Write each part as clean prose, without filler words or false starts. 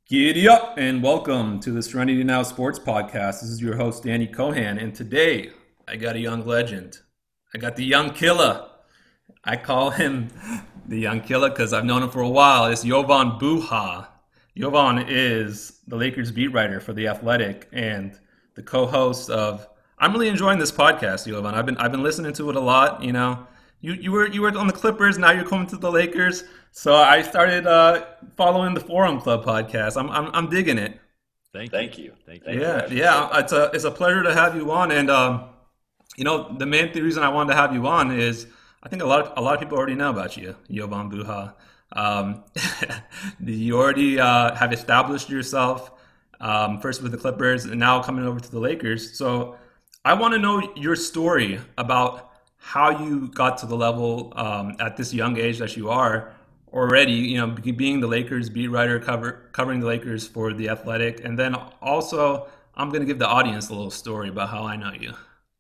Giddy up and welcome to the Serenity Now Sports Podcast. This is your host, Danny Cohan, and today I got a young legend. I got the young killer. I call him the young killer because I've known him for a while. It's Jovan Buha. Jovan is the Lakers beat writer for The Athletic and the co-host of. I'm really enjoying this podcast, Jovan. I've been listening to it a lot. You were on the Clippers. Now you're coming to the Lakers. So I started following the Forum Club podcast. I'm digging it. Thank you. Yeah. It's a pleasure to have you on. And the main reason I wanted to have you on is I think a lot of people already know about you, Jovan Buha. Um, you already have established yourself first with the Clippers and now coming over to the Lakers. So I want to know your story about how you got to the level at this young age that you are already, being the Lakers beat writer, covering the Lakers for The Athletic. And then also, I'm going to give the audience a little story about how I know you.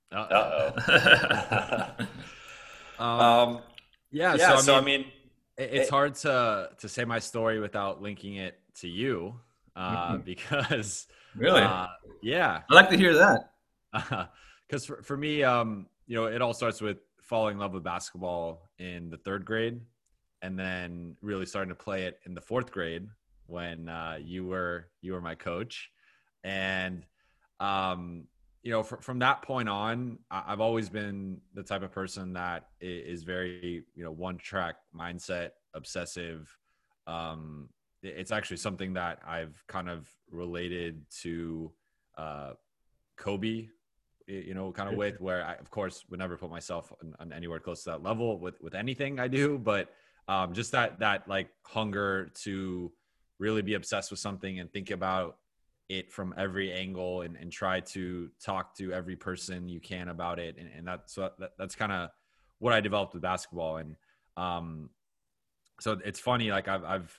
Uh-oh. um, yeah, so I mean, it's hard to say my story without linking it to you because Really? yeah. I like to hear that. Because for me, it all starts with falling in love with basketball in the third grade, and then really starting to play it in the fourth grade when you were my coach. And from that point on, I've always been the type of person that is very one track mindset, obsessive. It's actually something that I've kind of related to Kobe, kind of with, where I, of course, would never put myself on anywhere close to that level with anything I do, but just that like hunger to really be obsessed with something and think about it from every angle and try to talk to every person you can about it. And that's kind of what I developed with basketball. And so it's funny, like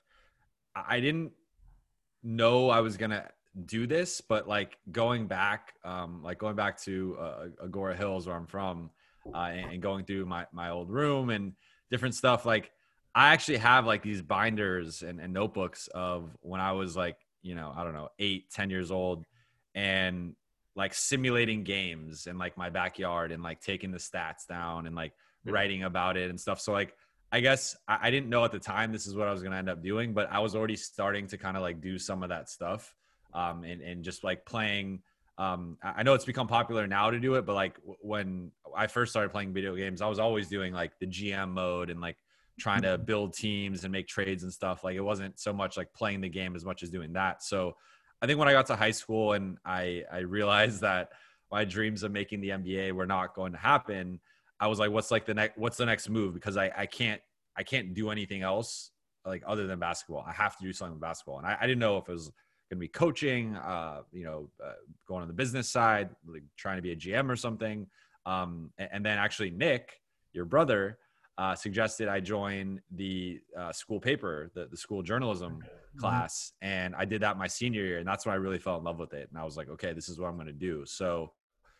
I didn't know I was going to do this, but like going back to Agora Hills, where I'm from, and going through my old room and different stuff, like I actually have like these binders and notebooks of when I was like, I don't know, 8-10 years old, and like simulating games in like my backyard and like taking the stats down and like writing about it and stuff. So like, I guess I didn't know at the time this is what I was going to end up doing, but I was already starting to kind of like do some of that stuff. And just like playing, I know it's become popular now to do it, but like when I first started playing video games, I was always doing like the GM mode and like trying to build teams and make trades and stuff. Like it wasn't so much like playing the game as much as doing that. So I think when I got to high school and I realized that my dreams of making the NBA were not going to happen, I was like, what's the next move? Because I can't do anything else like other than basketball. I have to do something with basketball. And I didn't know if it was going to be coaching, going on the business side, like trying to be a GM or something. And then actually Nick, your brother, suggested I join the school paper, the school journalism class. And I did that my senior year. And that's when I really fell in love with it. And I was like, okay, this is what I'm going to do. So,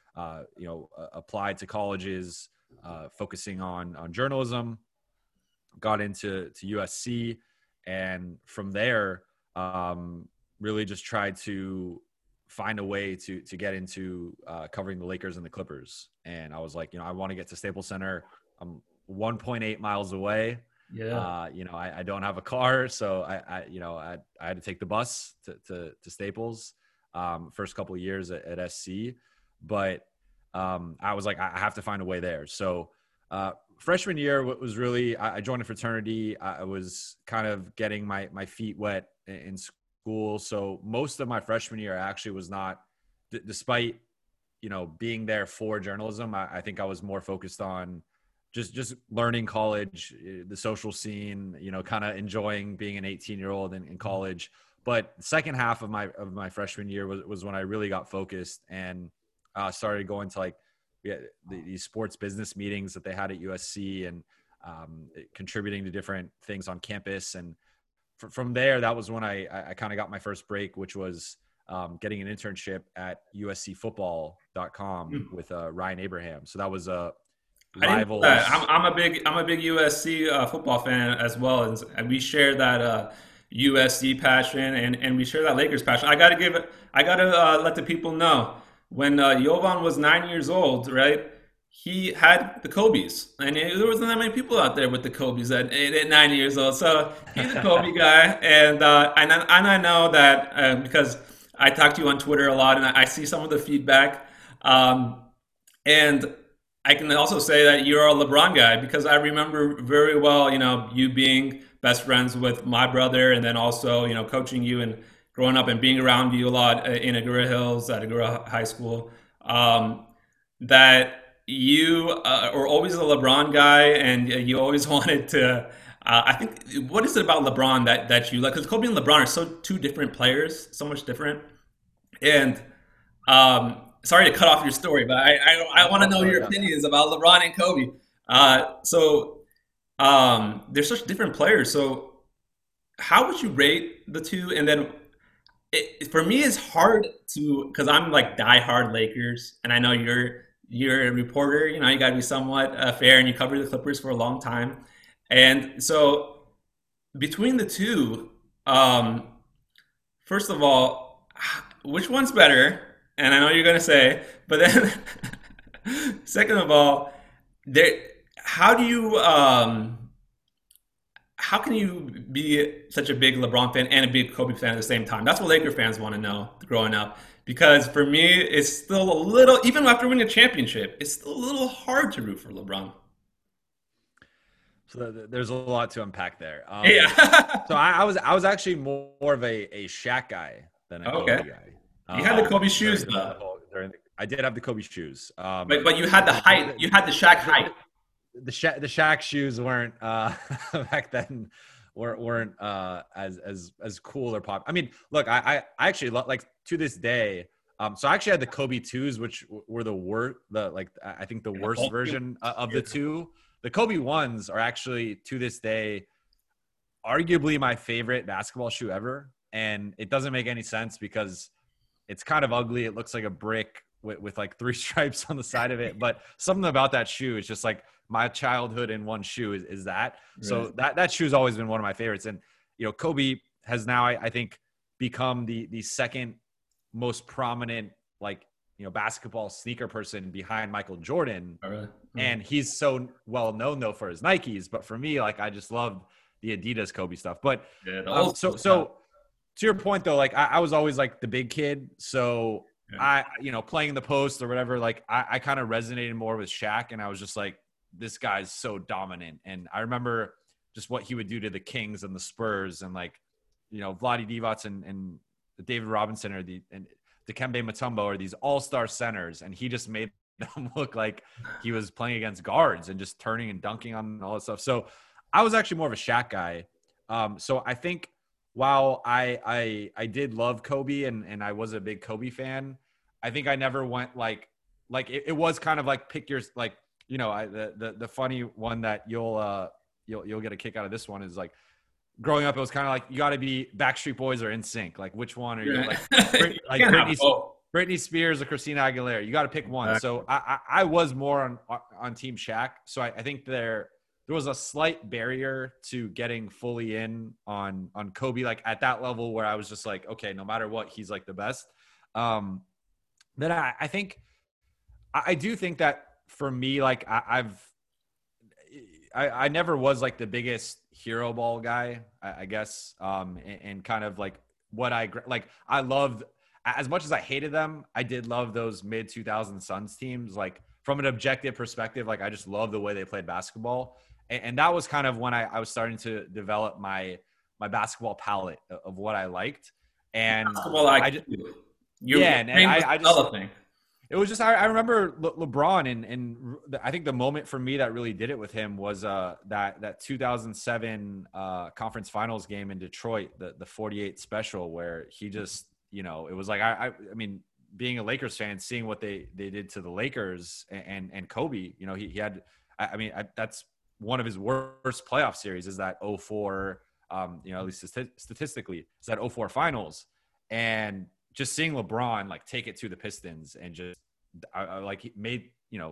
applied to colleges, focusing on journalism, got into USC. And from there, really just tried to find a way to get into covering the Lakers and the Clippers. And I was like, I want to get to Staples Center. I'm 1.8 miles away. Yeah. I don't have a car, so I had to take the bus to Staples first couple of years at SC. But I was like, I have to find a way there. So freshman year was really, I joined a fraternity. I was kind of getting my feet wet in school. So most of my freshman year actually was not, despite, being there for journalism, I think I was more focused on just learning college, the social scene, kind of enjoying being an 18-year-old in college. But the second half of my freshman year was when I really got focused and started going to like these sports business meetings that they had at USC and contributing to different things on campus. And from there, that was when I kind of got my first break, which was getting an internship at uscfootball.com with Ryan Abraham. So that was a rivals. I'm a big USC football fan as well, and we share that USC passion, and we share that Lakers passion. I gotta let the people know when Jovan was 9 years old, right? He had the Kobe's, and there wasn't that many people out there with the Kobe's at 9 years old. So he's a Kobe guy, and I know that because I talk to you on Twitter a lot, and I see some of the feedback. Um, and I can also say that you're a LeBron guy because I remember very well, you being best friends with my brother, and then also, coaching you and growing up and being around you a lot in Agoura Hills at Agoura High School. That you were always a LeBron guy, and you always wanted to. I think what is it about LeBron that you like? Because Kobe and LeBron are so two different players, so much different. And sorry to cut off your story, but I want to know your Yeah. opinions about LeBron and Kobe. They're such different players. So how would you rate the two? And then for me, it's hard to because I'm like diehard Lakers, and I know you're a reporter. You got to be somewhat fair, and you covered the Clippers for a long time. And so between the two, um, first of all, which one's better? And I know you're gonna say, but then second of all, there, how do you how can you be such a big LeBron fan and a big Kobe fan at the same time? That's what Laker fans want to know growing up. Because for me, it's still a little, even after winning a championship, it's still a little hard to root for LeBron. So there's a lot to unpack there. Yeah. So I was actually more of a Shaq guy than a Okay. Kobe guy. You had the Kobe During shoes though, I did have the Kobe shoes. but you had the height. You had the Shaq height. The Shaq shoes weren't back then weren't as cool or pop. I mean, look, I actually like to this day. So I actually had the Kobe twos, which were the worst, I think the worst version of the two. The Kobe ones are actually to this day arguably my favorite basketball shoe ever, and it doesn't make any sense because it's kind of ugly. It looks like a brick with like three stripes on the side of it. But something about that shoe is just like my childhood in one shoe is that. So Right. that shoe's always been one of my favorites. And, Kobe has now, I think, become the second most prominent, like, basketball sneaker person behind Michael Jordan. All right. And he's so well known though for his Nikes. But for me, like, I just loved the Adidas Kobe stuff. But Yeah, the old school stuff. so to your point though, like I was always like the big kid. So Yeah. playing the post or whatever, like I kind of resonated more with Shaq, and I was just like, this guy's so dominant. And I remember just what he would do to the Kings and the Spurs, and like, Vlade Divac and David Robinson and Dikembe Mutombo are these all-star centers, and he just made them look like he was playing against guards and just turning and dunking on all that stuff. So I was actually more of a Shaq guy. So I think while I did love Kobe and I was a big Kobe fan, I think I never went like it was kind of like pick your like the funny one that you'll get a kick out of this one is like growing up it was kind of like you got to be Backstreet Boys or NSYNC, like which one are you like like Can't have both. Britney Spears or Christina Aguilera, you got to pick one. Exactly. So I was more on Team Shaq. So I think there was a slight barrier to getting fully in on Kobe, like at that level where I was just like, okay, no matter what, he's like the best. Um, then I think I do think that for me, like I never was like the biggest hero ball guy, I guess. And kind of like what I loved as much as I hated them. I did love those mid 2000 Suns teams. Like from an objective perspective, like I just love the way they played basketball. And that was kind of when I was starting to develop my basketball palette of what I liked. And Basketball I IQ. just, Your yeah, and brain was I just, developing. it was just I remember LeBron and I think the moment for me that really did it with him was that 2007 conference finals game in Detroit, the 48 special, where he just it was like I mean, being a Lakers fan, seeing what they did to the Lakers and Kobe, he had that's one of his worst playoff series is that '04, at least statistically, it's that '04 finals. And just seeing LeBron like take it to the Pistons and just like he made,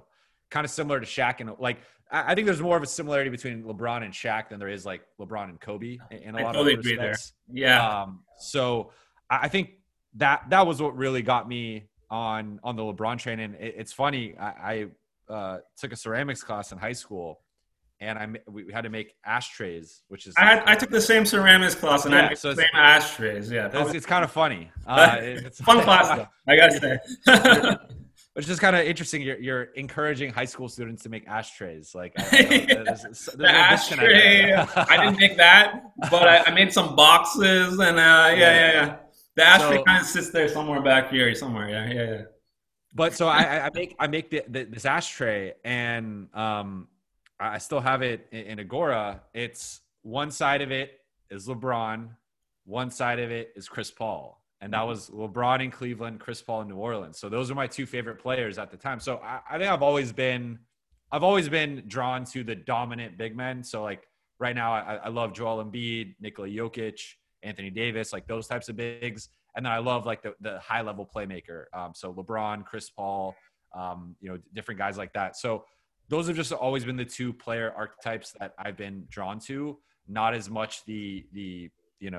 kind of similar to Shaq. And like, I think there's more of a similarity between LeBron and Shaq than there is like LeBron and Kobe in a I lot of totally agree there. respects. Yeah. So I think that was what really got me on the LeBron train. And it's funny. I took a ceramics class in high school, and we had to make ashtrays, which is I took the same ceramics class and I yeah. made So the same ashtrays. Yeah, it's kind of funny. It's fun class though, I gotta say. It's just kind of interesting. You're encouraging high school students to make ashtrays. Like there's The ashtray, I didn't make that, but I made some boxes and yeah. The ashtray kind of sits there somewhere back here, somewhere. Yeah. But so I make this ashtray, and I still have it in Agora. It's one side of it is LeBron, one side of it is Chris Paul. And that was LeBron in Cleveland, Chris Paul in New Orleans. So those are my two favorite players at the time. So I think I've always been drawn to the dominant big men. So like right now, I love Joel Embiid, Nikola Jokic, Anthony Davis, like those types of bigs. And then I love like the high level playmaker. So LeBron, Chris Paul, different guys like that. So those have just always been the two player archetypes that I've been drawn to. Not as much the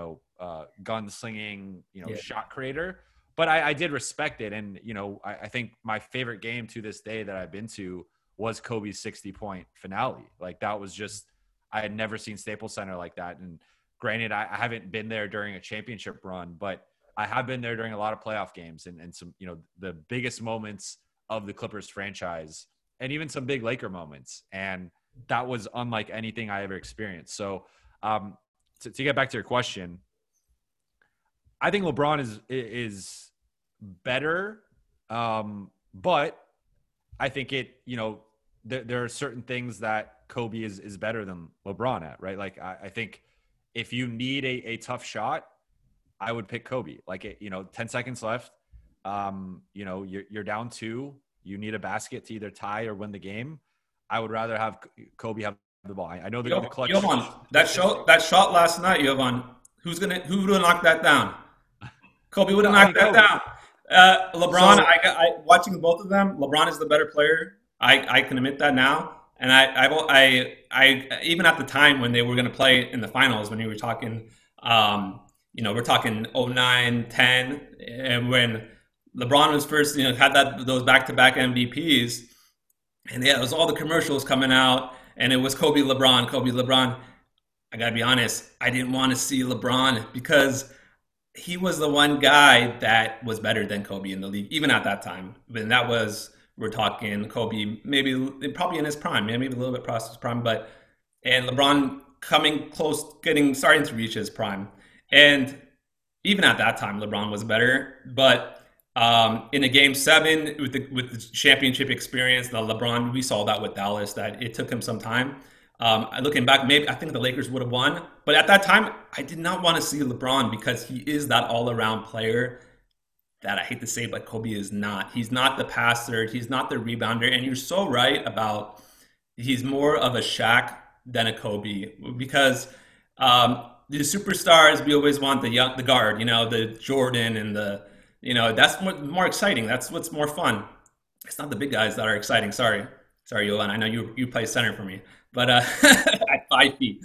gunslinging, shot creator, but I did respect it. And, I think my favorite game to this day that I've been to was Kobe's 60-point finale. Like that was just, I had never seen Staples Center like that. And granted, I haven't been there during a championship run, but I have been there during a lot of playoff games and some, the biggest moments of the Clippers franchise and even some big Laker moments. And that was unlike anything I ever experienced. So, to get back to your question, I think LeBron is better, but I think there are certain things that Kobe is better than LeBron at, right? Like I think if you need a tough shot, I would pick Kobe. Like 10 seconds left, you're down 2, you need a basket to either tie or win the game. I would rather have Kobe have the ball. I know the clutch. Jovan, that shot last night, Jovan. Who would have knocked that down? Kobe would have knocked that down. LeBron, I watching both of them. LeBron is the better player. I can admit that now. And I even at the time when they were going to play in the finals, when you were talking, we're talking 09, 10, and when LeBron was first, had those back-to-back MVPs, and it was all the commercials coming out. And it was Kobe, LeBron. I got to be honest, I didn't want to see LeBron because he was the one guy that was better than Kobe in the league, even at that time. But we're talking Kobe, probably in his prime, maybe a little bit past his prime, and LeBron coming close, starting to reach his prime. And even at that time, LeBron was better. But in a game 7 with the championship experience, the LeBron, we saw that with Dallas, that it took him some time. Looking back, maybe I think the Lakers would have won, but at that time, I did not want to see LeBron because he is that all-around player that I hate to say, but Kobe is not. He's not the passer, he's not the rebounder, and you're so right about he's more of a Shaq than a Kobe because the superstars, we always want the guard, the Jordan and the. That's more exciting. That's what's more fun. It's not the big guys that are exciting. Sorry, Yolan. I know you play center for me, but at 5 feet,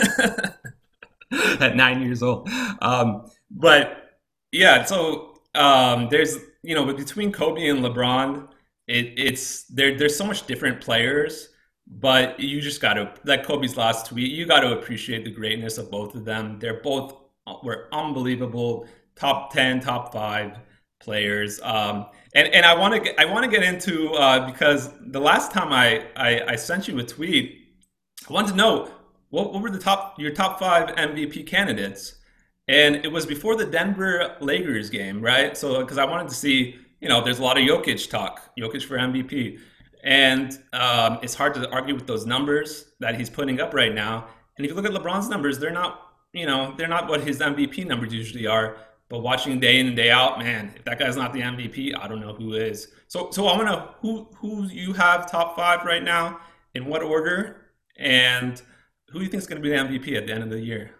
at 9 years old. But yeah, so there's between Kobe and LeBron, there's so much different players, but you just got to, like Kobe's last tweet, you got to appreciate the greatness of both of them. Were unbelievable. Top 10, top 5 players, and I want to get into because the last time I sent you a tweet, I wanted to know what were your top 5 MVP candidates, and it was before the Denver Lakers game, right? So because I wanted to see, there's a lot of Jokic talk, Jokic for MVP, and it's hard to argue with those numbers that he's putting up right now. And if you look at LeBron's numbers, they're not what his MVP numbers usually are. But watching day in and day out, man, if that guy's not the MVP, I don't know who is. So I want to who you have top 5 right now, in what order, and who do you think is going to be the MVP at the end of the year?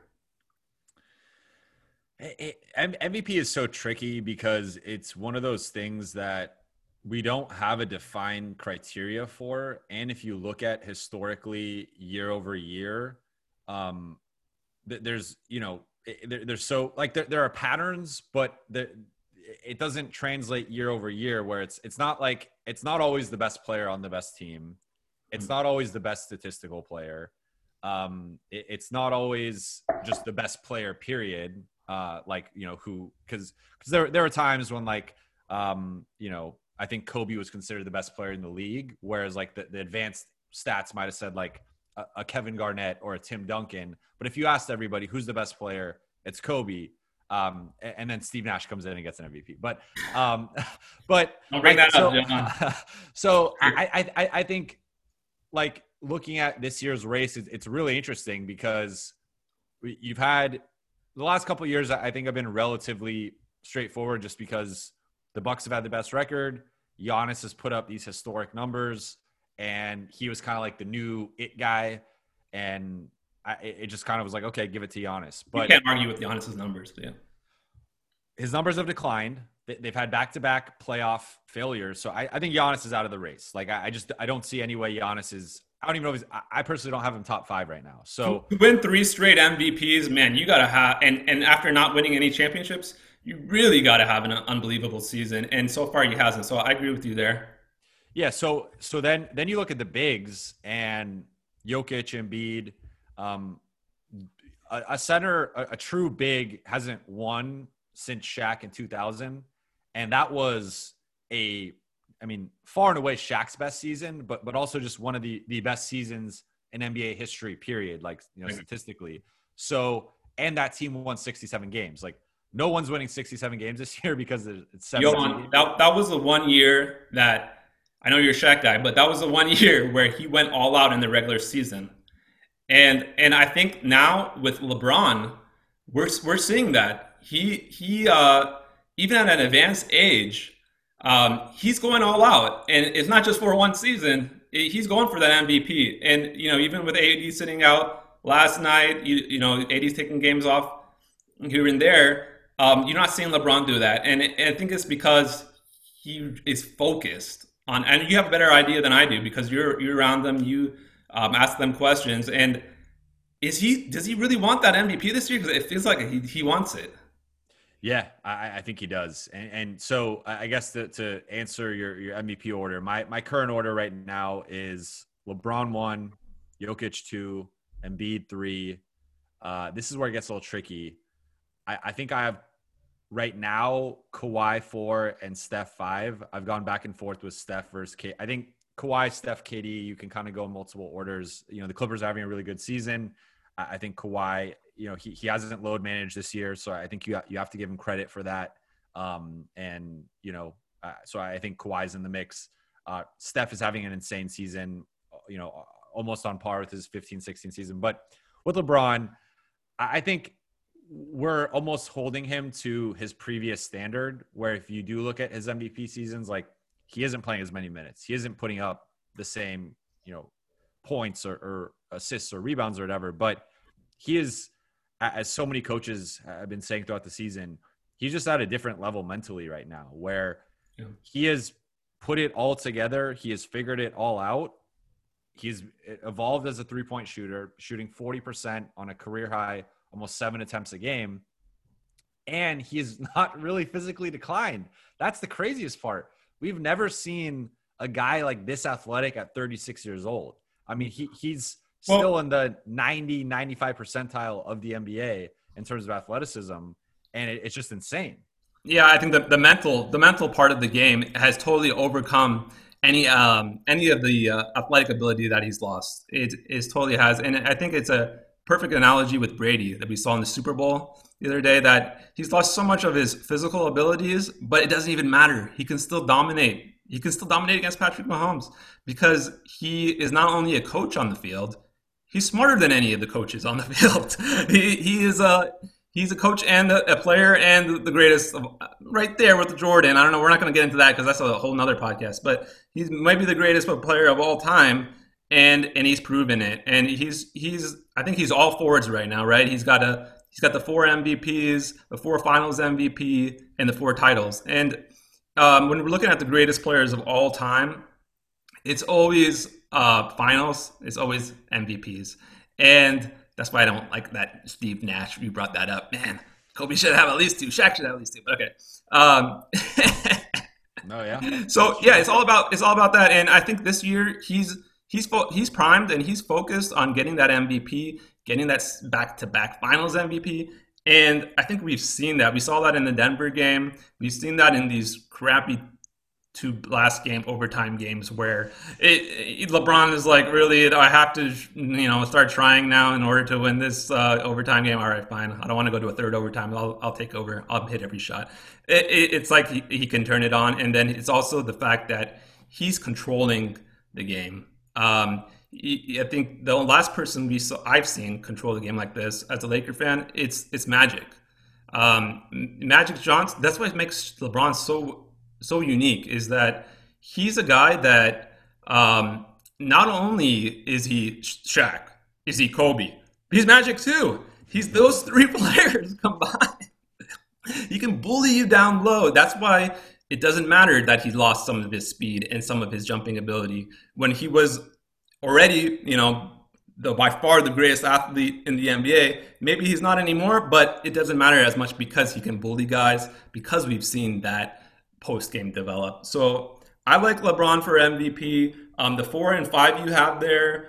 MVP is so tricky because it's one of those things that we don't have a defined criteria for. And if you look at historically year over year, there's, there's so like there are patterns, but it doesn't translate year over year where it's not like it's not always the best player on the best team. It's not always the best statistical player. It's not always just the best player, period. Because there are times when I think Kobe was considered the best player in the league, whereas like the advanced stats might have said like a Kevin Garnett or a Tim Duncan. But if you asked everybody who's the best player, it's Kobe. And then Steve Nash comes in and gets an MVP. But Don't bring that up, John. So I think like looking at this year's race, it's really interesting because you've had the last couple of years, I think have been relatively straightforward just because the Bucks have had the best record. Giannis has put up these historic numbers, and he was kind of like the new it guy. And it just kind of was like, okay, give it to Giannis. But you can't argue with Giannis's numbers, yeah. His numbers have declined. They've had back-to-back playoff failures. So I think Giannis is out of the race. Like I don't see any way Giannis is. I don't even know if I personally don't have him top 5 right now. So to win 3 straight MVPs, man, you gotta have and after not winning any championships, you really gotta have an unbelievable season. And so far he hasn't. So I agree with you there. Yeah. So then you look at the bigs and Jokic, Embiid, a center, a true big hasn't won since Shaq in 2000, and that was far and away Shaq's best season, but also just one of the best seasons in NBA history, period, like, statistically. So, and that team won 67 games. Like, no one's winning 67 games this year because it's 17 that was the one year that, I know you're a Shaq guy, but that was the one year where he went all out in the regular season. And I think now with LeBron, we're seeing that. He even at an advanced age, he's going all out, and it's not just for one season. He's going for that MVP. And even with AD sitting out last night, AD's taking games off here and there. You're not seeing LeBron do that, and I think it's because he is focused on. And you have a better idea than I do because you're around them. You ask them questions, and does he really want that MVP this year? Because it feels like he wants it. Yeah, I think he does. And so I guess to answer your MVP order, my current order right now is LeBron 1, Jokic 2, Embiid 3. This is where it gets a little tricky. I think I have right now Kawhi 4 and Steph 5. I've gone back and forth with Steph versus KD. I think Kawhi, Steph, KD, you can kind of go in multiple orders. The Clippers are having a really good season. I think Kawhi, he hasn't load managed this year, so I think you have to give him credit for that. So I think Kawhi's in the mix. Steph is having an insane season, almost on par with his 15-16 season. But with LeBron, I think we're almost holding him to his previous standard, where if you do look at his MVP seasons, like he isn't playing as many minutes. He isn't putting up the same, points or assists or rebounds or whatever, but he is, as so many coaches have been saying throughout the season, he's just at a different level mentally right now where he has put it all together. He has figured it all out. He's evolved as a 3-point shooter, shooting 40% on a career high, almost 7 attempts a game. And he is not really physically declined. That's the craziest part. We've never seen a guy like this athletic at 36 years old. I mean, he's still in the 90, 95 percentile of the NBA in terms of athleticism. And it's just insane. Yeah, I think the mental part of the game has totally overcome any of the athletic ability that he's lost. It totally has. And I think it's a perfect analogy with Brady that we saw in the Super Bowl the other day, that he's lost so much of his physical abilities, but it doesn't even matter. He can still dominate. He can still dominate against Patrick Mahomes because he is not only a coach on the field, he's smarter than any of the coaches on the field. He's a coach and a player and the greatest right there with Jordan. I don't know. We're not going to get into that because that's a whole nother podcast, but he's maybe the greatest player of all time. And he's proven it. And I think he's all forwards right now, right? He's got the 4 MVPs, the 4 finals MVP, and the 4 titles. And when we're looking at the greatest players of all time, it's always finals. It's always MVPs, and that's why I don't like that Steve Nash. You brought that up, man. Kobe should have at least two. Shaq should have at least two. But okay. No, yeah. So yeah, it's all about that, and I think this year he's primed and he's focused on getting that MVP, getting that back-to-back Finals MVP, and I think we've seen that. We saw that in the Denver game. We've seen that in these crappy two last game overtime games where LeBron is like, really, I have to, start trying now in order to win this overtime game. All right, fine. I don't want to go to a third overtime. I'll take over. I'll hit every shot. It's like he can turn it on, and then it's also the fact that he's controlling the game. I think the last person I've seen control the game like this as a Laker fan, it's Magic. Magic Johnson. That's what makes LeBron so unique, is that he's a guy that not only is he Shaq, is he Kobe, he's Magic too. He's those three players combined. He can bully you down low. That's why it doesn't matter that he lost some of his speed and some of his jumping ability when he was already, by far the greatest athlete in the NBA. Maybe he's not anymore, but it doesn't matter as much because he can bully guys, because we've seen that post game develop. So I like LeBron for MVP. The 4 and 5 you have there,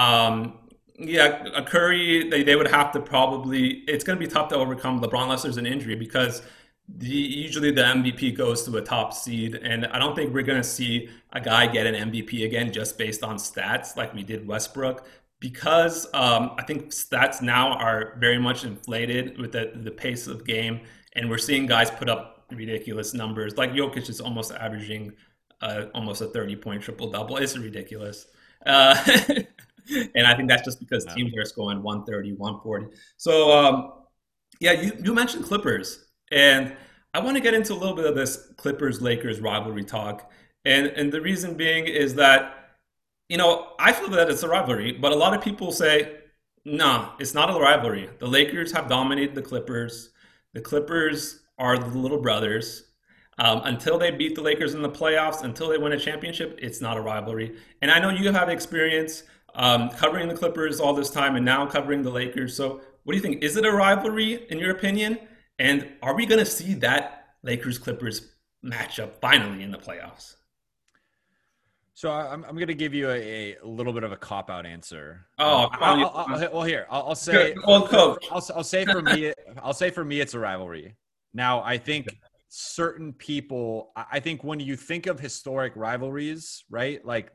a Curry, they would have to probably. It's going to be tough to overcome LeBron unless there's an injury, because usually the MVP goes to a top seed, and I don't think we're going to see a guy get an MVP again just based on stats like we did Westbrook, because I think stats now are very much inflated with the pace of game, and we're seeing guys put up ridiculous numbers. Like Jokic is almost averaging almost a 30-point triple-double. It's ridiculous. And I think that's just because teams are scoring 130, 140. So, you mentioned Clippers. And I want to get into a little bit of this Clippers-Lakers rivalry talk. And the reason being is that, I feel that it's a rivalry, but a lot of people say, no, it's not a rivalry. The Lakers have dominated the Clippers. The Clippers are the little brothers. Until they beat the Lakers in the playoffs, until they win a championship, it's not a rivalry. And I know you have experience covering the Clippers all this time and now covering the Lakers. So what do you think? Is it a rivalry in your opinion? And are we going to see that Lakers-Clippers matchup finally in the playoffs? So I'm going to give you a little bit of a cop-out answer. I'll say, I'll say for me, it's a rivalry. Now, I think certain people, I think when you think of historic rivalries, right? Like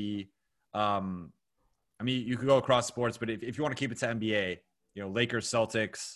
you could go across sports, but if you want to keep it to NBA, Lakers, Celtics,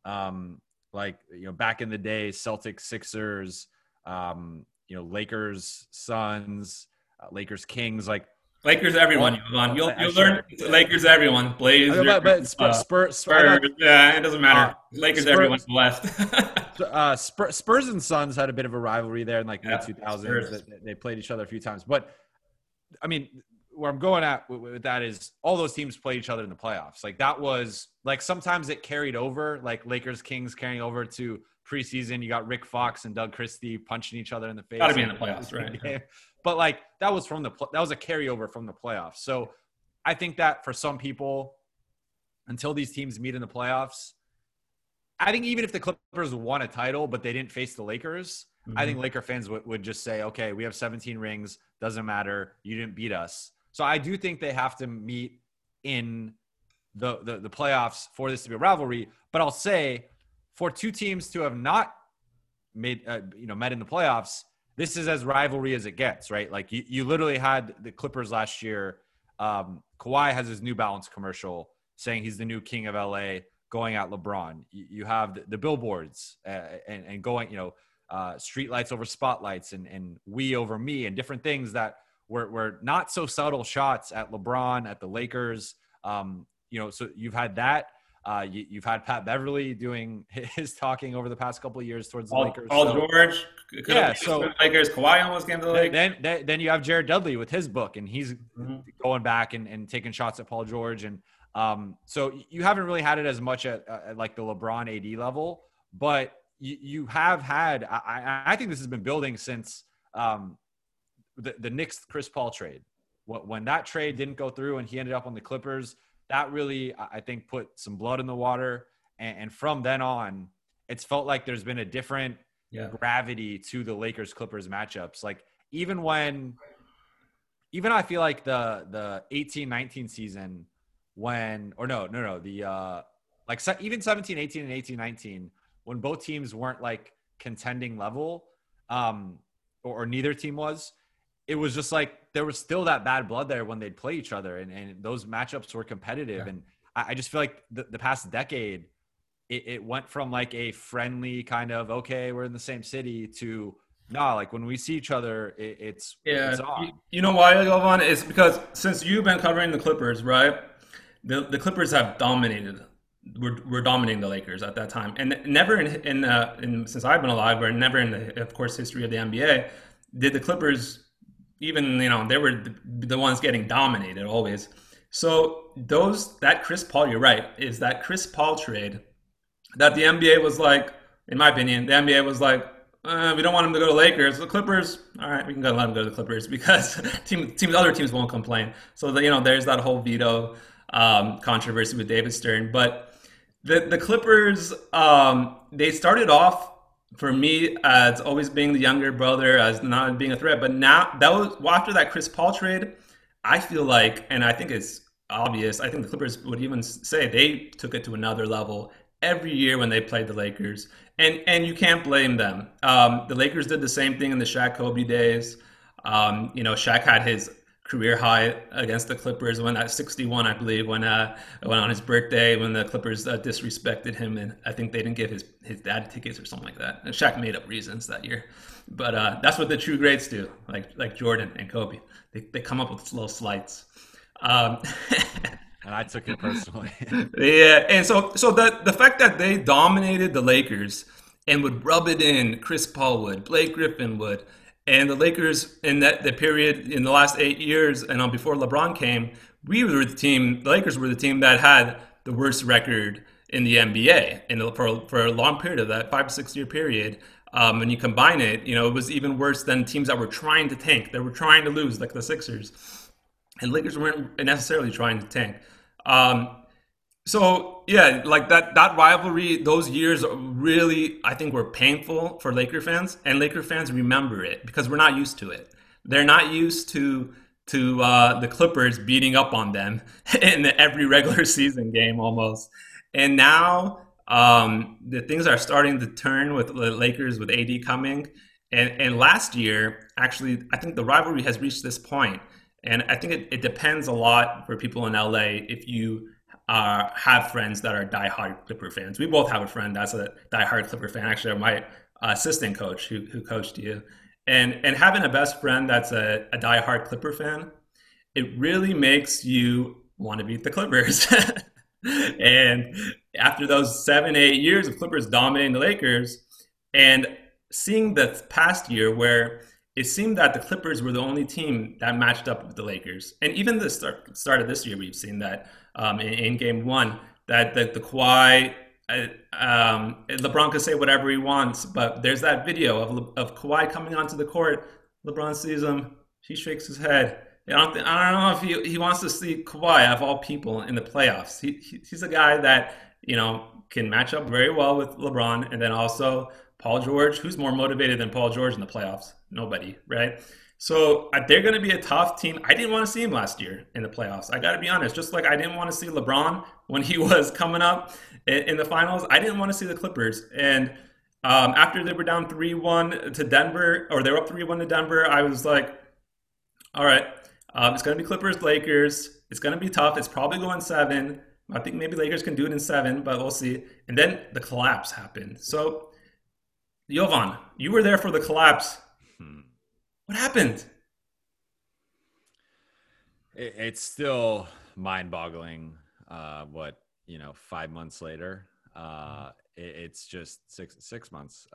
back in the day, Celtics, Sixers, Lakers, Suns, Lakers, Kings, Lakers, everyone. You'll learn Lakers, everyone. Blazers, but Spurs. Yeah, it doesn't matter. Lakers, Spurs, everyone's blessed. Spurs and Suns had a bit of a rivalry there in mid 2000s. They played each other a few times, but I mean, where I'm going at with that is all those teams played each other in the playoffs. That was sometimes it carried over, Lakers, Kings carrying over to preseason. You got Rick Fox and Doug Christie punching each other in the face. Got to be in the playoffs, right? Yeah. But that was a carryover from the playoffs. So I think that for some people, until these teams meet in the playoffs, I think even if the Clippers won a title but they didn't face the Lakers, I think Laker fans would just say, okay, we have 17 rings, doesn't matter, you didn't beat us. So I do think they have to meet in the playoffs for this to be a rivalry. But I'll say, for two teams to have not met in the playoffs, this is as rivalry as it gets, right? You literally had the Clippers last year. Kawhi has his New Balance commercial saying he's the new king of LA, going at LeBron. You have the billboards and going, street lights over spotlights and we over me and different things that were not so subtle shots at LeBron, at the Lakers. So you've had that. You've had Pat Beverly doing his talking over the past couple of years towards the Lakers. Paul George. So Lakers. Kawhi almost came to the Lakers. Then you have Jared Dudley with his book, and he's going back and taking shots at Paul George. And so you haven't really had it as much at the LeBron AD level, but you have had, I think this has been building since the Knicks Chris Paul trade. When that trade didn't go through and he ended up on the Clippers, that really, I think, put some blood in the water. And from then on, it's felt like there's been a different gravity to the Lakers Clippers matchups. Like even I feel like the 18-19 season when, or no, even 17-18 and 18-19, when both teams weren't like contending level, or neither team was, it was just like there was still that bad blood there when they'd play each other, and those matchups were competitive. And I just feel like the past decade, it went from like a friendly kind of, okay, we're in the same city, to like when we see each other, it's on. You know why, Jovan? It's because since you've been covering the Clippers, right? The Clippers have dominated. We're dominating the Lakers at that time, and never in since I've been alive, or never in the, of course, history of the NBA, did the Clippers even, they were the ones getting dominated always. So that Chris Paul, you're right, is that Chris Paul trade that the NBA was like, in my opinion, the NBA was like, we don't want him to go to Lakers. The Clippers, all right, we can let him go to the Clippers because other teams won't complain. So there's that whole veto controversy with David Stern. But the Clippers, they started off for me as always being the younger brother, as not being a threat. But now after that Chris Paul trade, I feel like, and I think it's obvious, I think the Clippers would even say they took it to another level every year when they played the Lakers. And you can't blame them. The Lakers did the same thing in the Shaq Kobe days. Shaq had his career high against the Clippers when at 61, I believe, when on his birthday, when the Clippers disrespected him, and I think they didn't give his dad tickets or something like that. And Shaq made up reasons that year, but that's what the true greats do, like Jordan and Kobe. They come up with little slights. And I took it personally. Yeah, and so the fact that they dominated the Lakers and would rub it in, Chris Paul would, Blake Griffin would, and the Lakers in the period in the last 8 years and before LeBron came, the Lakers were the team that had the worst record in the NBA for a long period of that 5 to 6 year period. When you combine it, it was even worse than teams that were trying to tank. They were trying to lose, like the Sixers. And Lakers weren't necessarily trying to tank. So yeah, like that rivalry, those years really, I think, were painful for Laker fans, and Laker fans remember it because we're not used to it. They're not used to the Clippers beating up on them in every regular season game almost. And now the things are starting to turn with the Lakers with AD coming. And last year, actually, I think the rivalry has reached this point. And I think it depends a lot for people in LA if you have friends that are diehard Clipper fans. We both have a friend that's a diehard Clipper fan. Actually, my assistant coach who coached you. And having a best friend that's a diehard Clipper fan, it really makes you want to beat the Clippers. And after those 7-8 years of Clippers dominating the Lakers, and seeing the past year where it seemed that the Clippers were the only team that matched up with the Lakers. And even the start of this year, we've seen that in game one, that the Kawhi, LeBron could say whatever he wants, but there's that video of Kawhi coming onto the court. LeBron sees him. He shakes his head. I don't know if he wants to see Kawhi, of all people, in the playoffs. He's a guy that, can match up very well with LeBron, and then also Paul George. Who's more motivated than Paul George in the playoffs? Nobody, right? So they're going to be a tough team. I didn't want to see him last year in the playoffs. I got to be honest. Just like I didn't want to see LeBron when he was coming up in the finals, I didn't want to see the Clippers. And after they were down 3-1 to Denver, or they were up 3-1 to Denver, I was like, all right, it's going to be Clippers-Lakers. It's going to be tough. It's probably going 7. I think maybe Lakers can do it in 7, but we'll see. And then the collapse happened. So, Jovan, you were there for the collapse. What happened? It's still mind-boggling. 5 months later, it's just six months.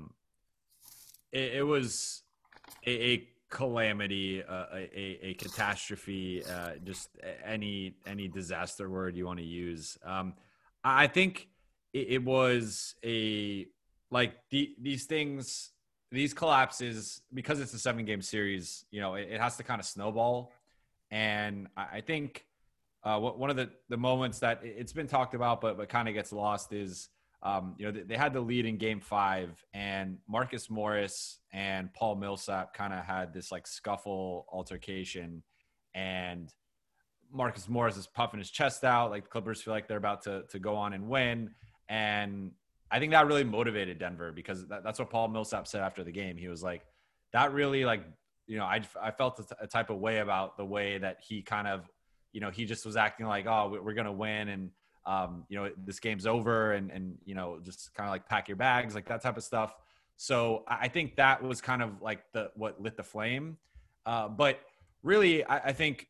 It was a calamity, a catastrophe, just any disaster word you want to use. I think it was a like these things, these collapses, because it's a 7-game series, you know, it has to kind of snowball. And I think one of the moments that it's been talked about, but kind of gets lost is, you know, they had the lead in game 5, and Marcus Morris and Paul Millsap kind of had this like scuffle altercation, and Marcus Morris is puffing his chest out. Like the Clippers feel like they're about to go on and win. And I think that really motivated Denver, because that's what Paul Millsap said after the game. He was like, that really, like, you know, I felt a type of way about the way that he kind of, you know, he just was acting like, oh, we're going to win. And, you know, this game's over, and, you know, just kind of like pack your bags, like that type of stuff. So I think that was kind of like what lit the flame. But really, I think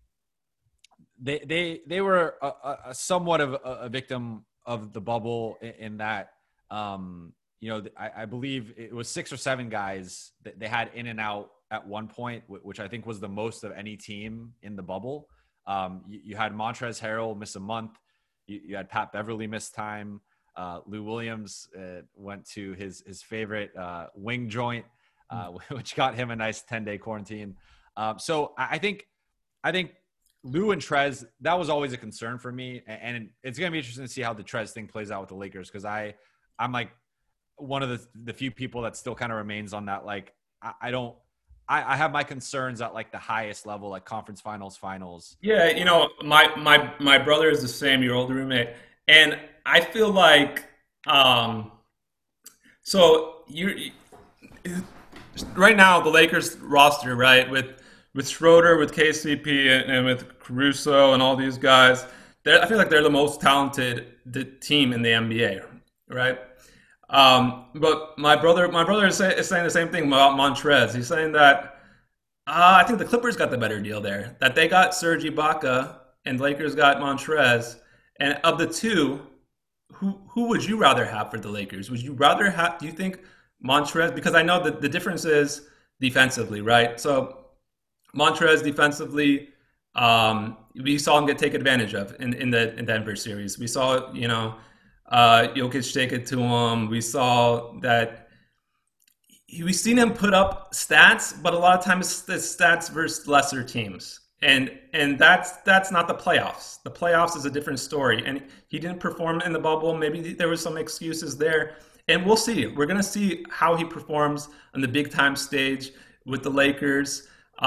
they were a somewhat of a victim of the bubble in that, you know, I believe it was 6 or 7 guys that they had in and out at one point, which I think was the most of any team in the bubble. You had Montrezl Harrell miss a month. You had Pat Beverly miss time. Lou Williams went to his favorite wing joint, which got him a nice 10-day quarantine. So I think Lou and Trez, that was always a concern for me. And it's going to be interesting to see how the Trez thing plays out with the Lakers, because I'm like one of the few people that still kind of remains on that. Like, I have my concerns at like the highest level, like conference finals. Yeah, you know, my brother is the same, your older roommate, and I feel like, um, so you right now the Lakers roster, right, with Schroeder, with KCP, and with Caruso and all these guys, I feel like they're the most talented team in the NBA, right? But my brother is saying the same thing about Montrez. He's saying that I think the Clippers got the better deal there. That they got Serge Ibaka and Lakers got Montrez. And of the two, who would you rather have for the Lakers? Would you rather have? Do you think Montrez? Because I know that the difference is defensively, right? So Montrez defensively, we saw him get taken advantage of in the Denver series. We saw, you know, Jokic take it to him. We saw that we've seen him put up stats, but a lot of times the stats versus lesser teams, and that's not the playoffs. The playoffs is a different story, and he didn't perform in the bubble. Maybe there was some excuses there, and we'll see. We're gonna see how he performs on the big time stage with the Lakers.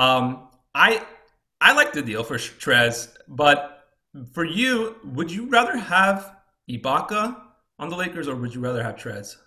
I like the deal for Trez, but for you, would you rather have Ibaka on the Lakers, or would you rather have Trez?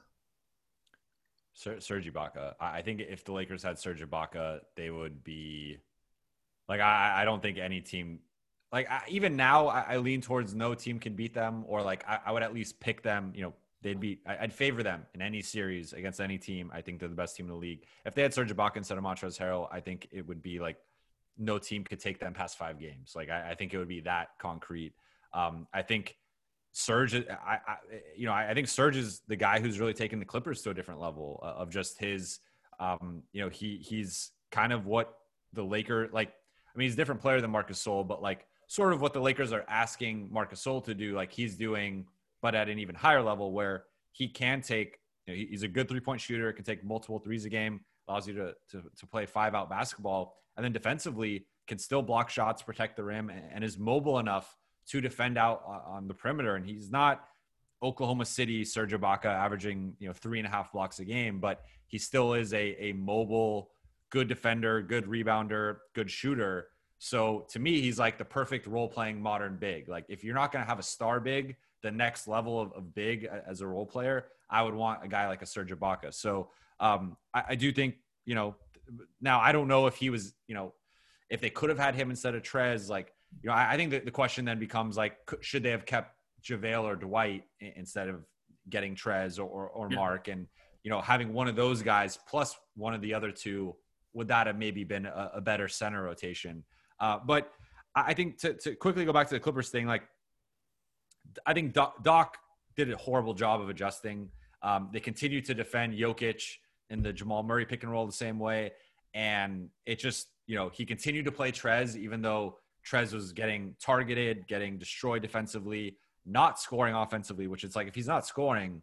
Serge Ibaka. I think if the Lakers had Serge Ibaka, they would be like, I don't think any team, like even now, I lean towards no team can beat them, or like I would at least pick them. You know, I'd favor them in any series against any team. I think they're the best team in the league. If they had Serge Ibaka instead of Montrezl Harrell, I think it would be like no team could take them past 5 games. Like I think it would be that concrete. I think Serge, I think Serge is the guy who's really taken the Clippers to a different level of just his, you know, he's kind of what the Lakers, like, I mean, he's a different player than Marcus Gasol, but like sort of what the Lakers are asking Marcus Gasol to do, like he's doing, but at an even higher level where he can take, you know, he's a good 3-point shooter, can take multiple threes a game, allows you to play 5-out basketball, and then defensively can still block shots, protect the rim, and is mobile enough to defend out on the perimeter. And he's not Oklahoma City Serge Ibaka averaging, you know, 3.5 blocks a game, but he still is a mobile, good defender, good rebounder, good shooter. So to me, he's like the perfect role-playing modern big. Like if you're not going to have a star big, the next level of big as a role player, I would want a guy like a Serge Ibaka. So I do think, you know, now I don't know if he was, you know, if they could have had him instead of Trez, like, you know, I think that the question then becomes like, should they have kept JaVale or Dwight instead of getting Trez or Mark? And, you know, having one of those guys plus one of the other two, would that have maybe been a better center rotation? But I think to quickly go back to the Clippers thing, like, I think Doc did a horrible job of adjusting. They continue to defend Jokic in the Jamal Murray pick and roll the same way. And it just, you know, he continued to play Trez, even though Trez was getting targeted, getting destroyed defensively, not scoring offensively, which it's like, if he's not scoring,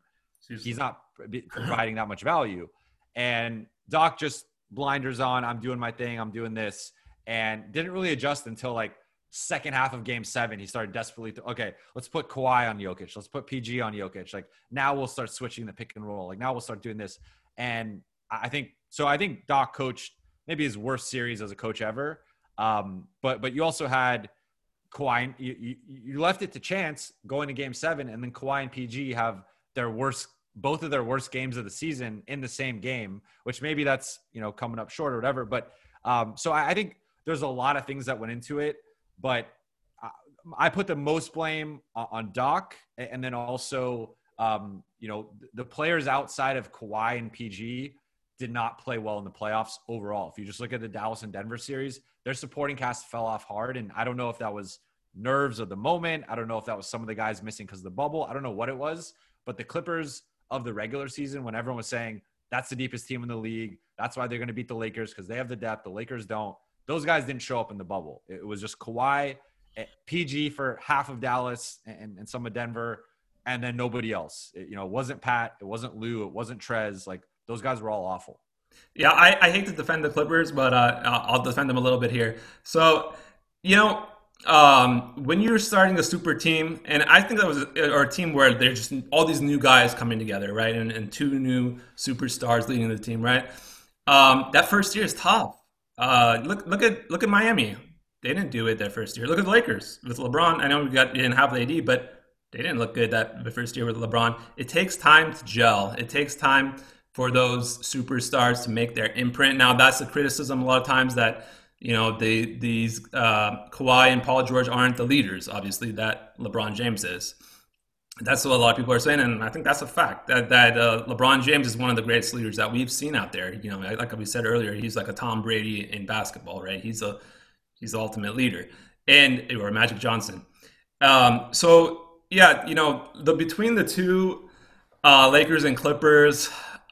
he's not providing that much value. And Doc just blinders on, I'm doing my thing, I'm doing this, and didn't really adjust until like second half of game 7. He started desperately okay, let's put Kawhi on Jokic, let's put PG on Jokic. Like now we'll start switching the pick and roll. Like now we'll start doing this. And I think Doc coached maybe his worst series as a coach ever. But you also had Kawhi, you left it to chance going to game 7, and then Kawhi and PG have both of their worst games of the season in the same game, which maybe that's, coming up short or whatever. But so I think there's a lot of things that went into it, but I put the most blame on Doc, and then also, the players outside of Kawhi and PG did not play well in the playoffs overall. If you just look at the Dallas and Denver series, their supporting cast fell off hard. And I don't know if that was nerves of the moment. I don't know if that was some of the guys missing because of the bubble. I don't know what it was, but the Clippers of the regular season, when everyone was saying that's the deepest team in the league, that's why they're going to beat the Lakers because they have the depth, the Lakers don't. Those guys didn't show up in the bubble. It was just Kawhi, PG for half of Dallas and some of Denver, and then nobody else. It wasn't Pat, it wasn't Lou, it wasn't Trez. Like those guys were all awful. Yeah, I hate to defend the Clippers, but I'll defend them a little bit here. So, when you're starting a super team, and I think that was a team where there's just all these new guys coming together, right? And 2 new superstars leading the team, right? That first year is tough. Look at Miami. They didn't do it that first year. Look at the Lakers with LeBron. I know you didn't have the AD, but they didn't look good the first year with LeBron. It takes time to gel. It takes time for those superstars to make their imprint. Now, that's the criticism a lot of times that, these Kawhi and Paul George aren't the leaders, obviously, that LeBron James is. That's what a lot of people are saying, and I think that's a fact, that LeBron James is one of the greatest leaders that we've seen out there. Like we said earlier, he's like a Tom Brady in basketball, right? He's the ultimate leader, or Magic Johnson. Between the 2 Lakers and Clippers,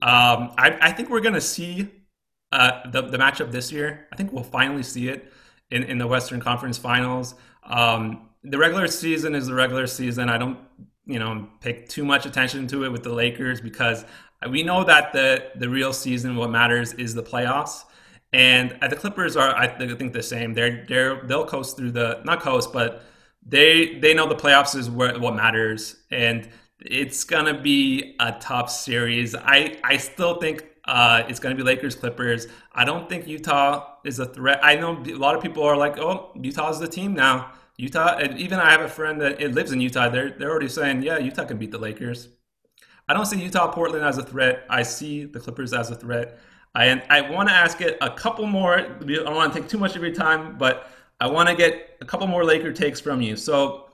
I think we're going to see the matchup this year. I think we'll finally see it in the Western Conference Finals. The regular season is the regular season. I don't, pay too much attention to it with the Lakers because we know that the real season, what matters is the playoffs. And the Clippers are, I think, the same. They'll coast through not coast, but they know the playoffs is what matters. And it's gonna be a tough series. I still think it's gonna be Lakers Clippers. I don't think Utah is a threat. I know a lot of people are like, "Oh, Utah's the team now." Utah, and even I have a friend that lives in Utah. They're already saying, "Yeah, Utah can beat the Lakers." I don't see Utah Portland as a threat. I see the Clippers as a threat. I want to ask it a couple more. I don't want to take too much of your time, but I want to get a couple more Laker takes from you. So,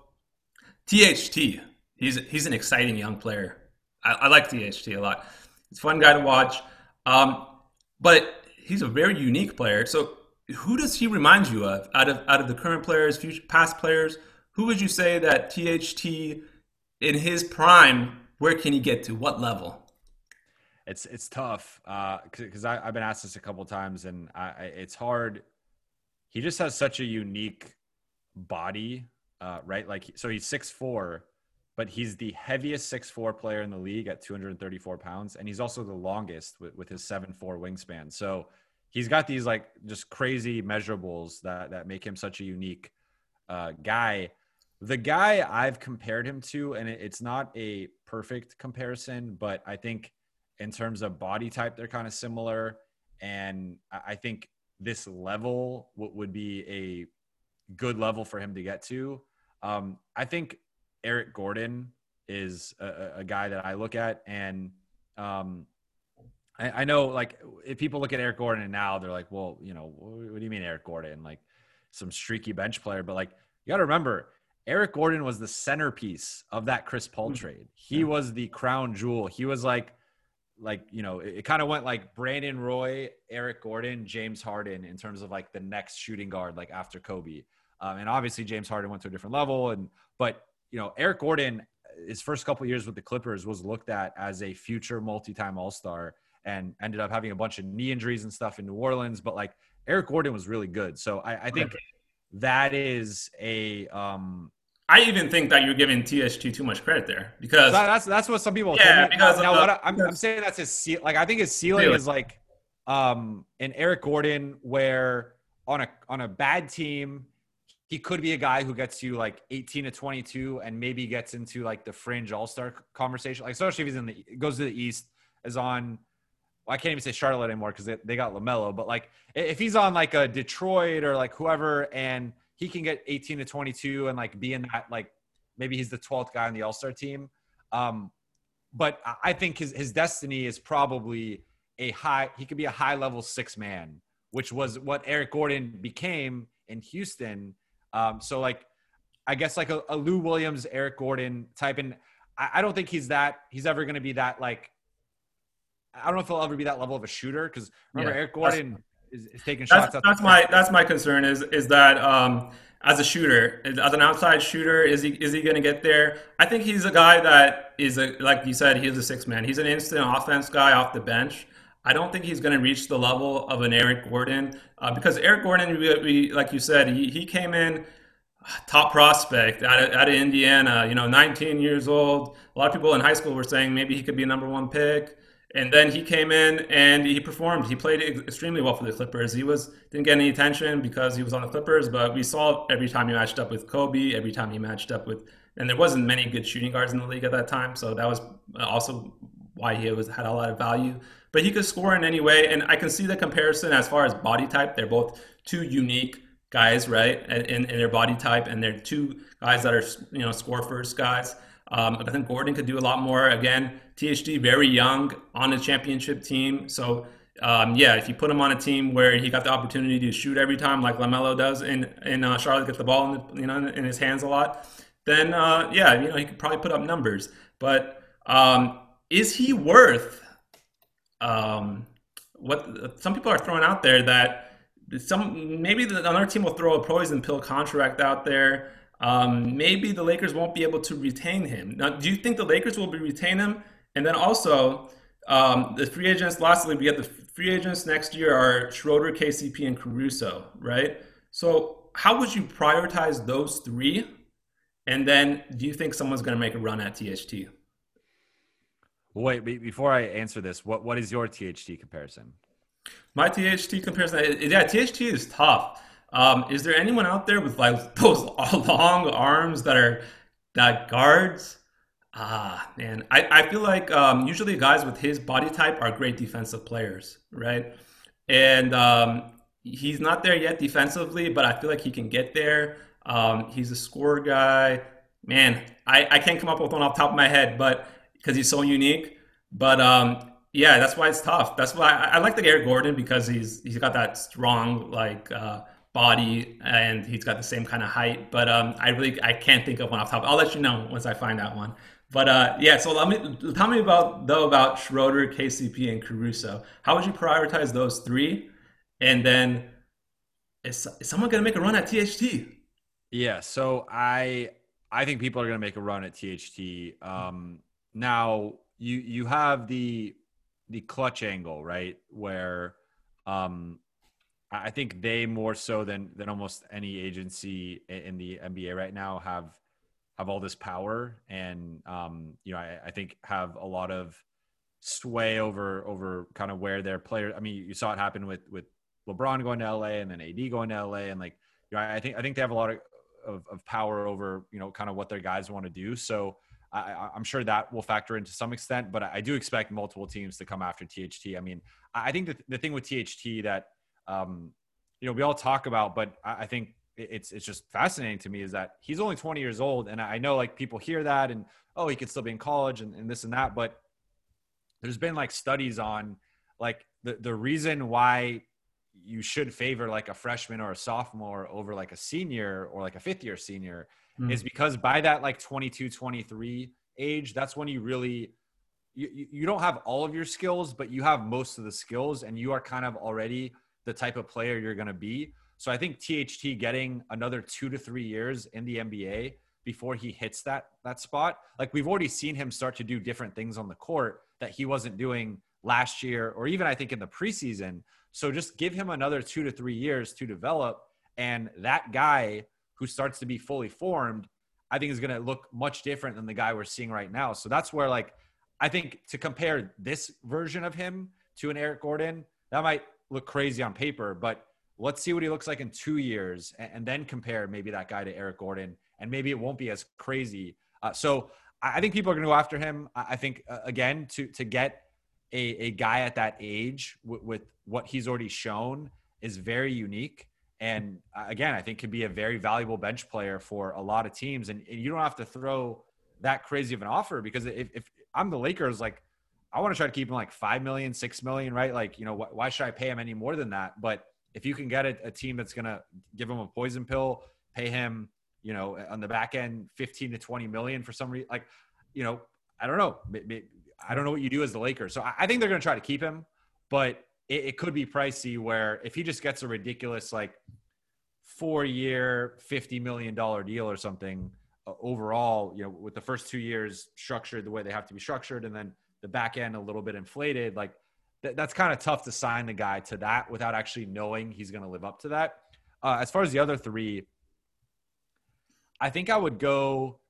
THT. He's an exciting young player. I like THT a lot. He's a fun guy to watch. But he's a very unique player. So who does he remind you of out of the current players, past players? Who would you say that THT in his prime, where can he get to? What level? It's tough because I've been asked this a couple of times, and it's hard. He just has such a unique body, right? Like, so he's 6'4", but he's the heaviest 6'4" player in the league at 234 pounds. And he's also the longest with his 7'4" wingspan. So he's got these like just crazy measurables that make him such a unique guy. The guy I've compared him to, and it's not a perfect comparison, but I think in terms of body type, they're kind of similar. And I think this level would be a good level for him to get to. I think Eric Gordon is a guy that I look at, and I know, like, if people look at Eric Gordon and now they're like, well, what do you mean Eric Gordon? Like some streaky bench player, but like, you got to remember, Eric Gordon was the centerpiece of that Chris Paul trade. He was the crown jewel. He was like, it kind of went like Brandon Roy, Eric Gordon, James Harden in terms of like the next shooting guard, like after Kobe. And obviously James Harden went to a different level. But Eric Gordon, his first couple of years with the Clippers was looked at as a future multi-time All-Star and ended up having a bunch of knee injuries and stuff in New Orleans. But like Eric Gordon was really good. So I think that is I even think that you're giving THT too much credit there So because that's what some people have told yeah, me. Now, because what I'm because saying, that's his like I think his ceiling really, is like an Eric Gordon, where on a bad team he could be a guy who gets you like 18 to 22 and maybe gets into like the fringe all-star conversation, like especially if he's in the goes to the East, is on, well, I can't even say Charlotte anymore because they got LaMelo, but like if he's on like a Detroit or like whoever and he can get 18 to 22 and like be in that, like maybe he's the 12th guy on the all-star team. um but I think his destiny is probably he could be a high level six man, which was what Eric Gordon became in Houston. So like, I guess like a Lou Williams, Eric Gordon type. And I don't think he's ever going to be that, like, I don't know if he'll ever be that level of a shooter. Cause remember, yeah. Eric Gordon is taking shots at That's my concern is that as a shooter, as an outside shooter, is he going to get there? I think he's a guy that is like you said, he's a six man. He's an instant offense guy off the bench. I don't think he's going to reach the level of an Eric Gordon because Eric Gordon, like you said, he came in top prospect out of Indiana. 19 years old. A lot of people in high school were saying maybe he could be a number one pick. And then he came in and he performed. He played extremely well for the Clippers. Didn't get any attention because he was on the Clippers, but we saw every time he matched up with Kobe, every time he matched up with, and there wasn't many good shooting guards in the league at that time, so that was also why he had a lot of value. But he could score in any way, and I can see the comparison as far as body type. They're both two unique guys, right, in their body type, and they're two guys that are score first guys. I think Gordon could do a lot more. Again, THD very young on a championship team, so yeah, if you put him on a team where he got the opportunity to shoot every time, like LaMelo does in Charlotte, get the ball in his hands a lot, then yeah, he could probably put up numbers. But is he worth what some people are throwing out there that maybe another team will throw a poison pill contract out there. Maybe the Lakers won't be able to retain him. Now, do you think the Lakers will retain him? And then also, the free agents, lastly, we get the free agents next year are Schroeder, KCP, and Caruso, right? So how would you prioritize those three? And then do you think someone's going to make a run at THT? Wait, before I answer this, what is your THT comparison? My THT comparison, yeah, THT is tough. Is there anyone out there with like those long arms that guards? Ah, man, I feel like usually guys with his body type are great defensive players, right? And he's not there yet defensively, but I feel like he can get there. He's a score guy. Man, I can't come up with one off the top of my head, but because he's so unique. But yeah, that's why it's tough. That's why I like the Eric Gordon because he's got that strong like body and he's got the same kind of height. But I can't think of one off the top. I'll let you know once I find out one. But yeah, so tell me about Schroeder, KCP, and Caruso. How would you prioritize those three? And then is someone going to make a run at THT? Yeah, so I think people are going to make a run at THT. Now you have the clutch angle, right? Where I think they more so than almost any agency in the NBA right now have all this power and I think have a lot of sway over kind of where their players. I mean, you saw it happen with LeBron going to LA and then AD going to LA, and like I think they have a lot of power over kind of what their guys want to do. So I'm sure that will factor into some extent, but I do expect multiple teams to come after THT. I mean, I think the thing with THT that we all talk about, but I think it's just fascinating to me is that he's only 20 years old, and I know like people hear that and he could still be in college and this and that, but there's been like studies on like the reason why you should favor like a freshman or a sophomore over like a senior or like a fifth year senior is because by that like 22, 23 age, that's when you really, you don't have all of your skills, but you have most of the skills and you are kind of already the type of player you're going to be. So I think THT getting another 2 to 3 years in the NBA before he hits that spot, like we've already seen him start to do different things on the court that he wasn't doing last year, or even I think in the preseason. So just give him another 2 to 3 years to develop. And that guy who starts to be fully formed, I think is going to look much different than the guy we're seeing right now. So that's where, like, I think to compare this version of him to an Eric Gordon, that might look crazy on paper, but let's see what he looks like in 2 years and then compare maybe that guy to Eric Gordon, and maybe it won't be as crazy. So I think people are going to go after him. I think, again, to get a guy at that age with what he's already shown is very unique. And again, I think could be a very valuable bench player for a lot of teams. And you don't have to throw that crazy of an offer, because if I'm the Lakers, like, I want to try to keep him like 5 million, 6 million, right? Like, why should I pay him any more than that? But if you can get a team that's going to give him a poison pill, pay him, on the back end, 15 to 20 million for some reason, like, I don't know. I don't know what you do as the Lakers. So I think they're going to try to keep him, but it could be pricey, where if he just gets a ridiculous, like, 4-year, $50 million deal or something overall, with the first 2 years structured the way they have to be structured, and then the back end a little bit inflated, like, that's kind of tough to sign the guy to that without actually knowing he's going to live up to that. As far as the other three, I think I would go,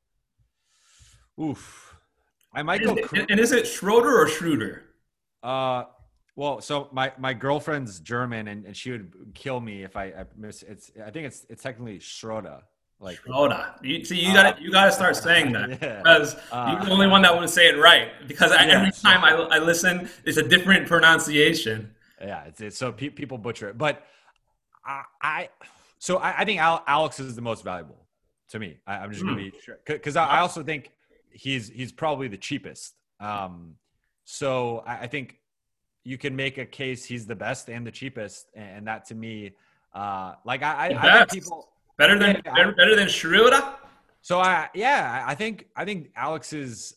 I might go. And is it Schroeder or Schroeder? Well, so my girlfriend's German, and she would kill me if I miss. I think it's technically Schroeder. Like Schroeder. You gotta start saying that, because you're the only one that would say it right. Because every time I listen, it's a different pronunciation. Yeah, so people butcher it, but I think Alex is the most valuable to me. I'm just gonna be sure, because I also think he's probably the cheapest. So I think you can make a case he's the best and the cheapest, and that to me, I think people better than Schroeder. So I think Alex is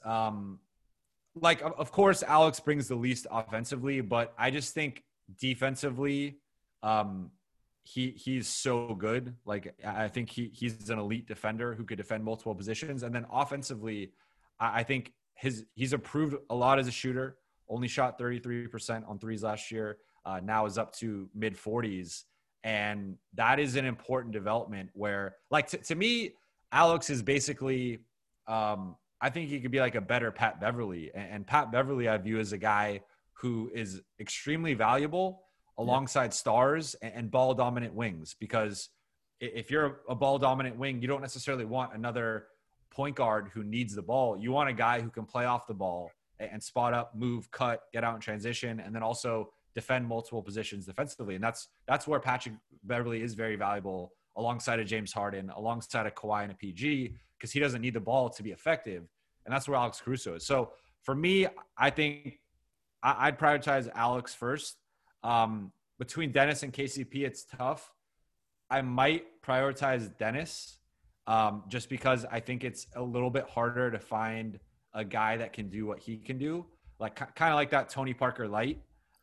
of course Alex brings the least offensively, but I just think defensively, he's so good. Like, I think he's an elite defender who could defend multiple positions, and then offensively, I think he's improved a lot as a shooter. Only shot 33% on threes last year. Now is up to mid 40s. And that is an important development where, like, to me, Alex is basically, I think he could be like a better Pat Beverly. And Pat Beverly, I view as a guy who is extremely valuable alongside stars and ball dominant wings. Because if you're a ball dominant wing, you don't necessarily want another point guard who needs the ball. You want a guy who can play off the ball and spot up, move, cut, get out in transition, and then also defend multiple positions defensively. And that's where Patrick Beverly is very valuable, alongside of James Harden, alongside of Kawhi and a PG, because he doesn't need the ball to be effective. And that's where Alex Caruso is. So for me, I think I'd prioritize Alex first. Between Dennis and KCP, it's tough. I might prioritize Dennis, just because I think it's a little bit harder to find a guy that can do what he can do, like kind of like that Tony Parker light.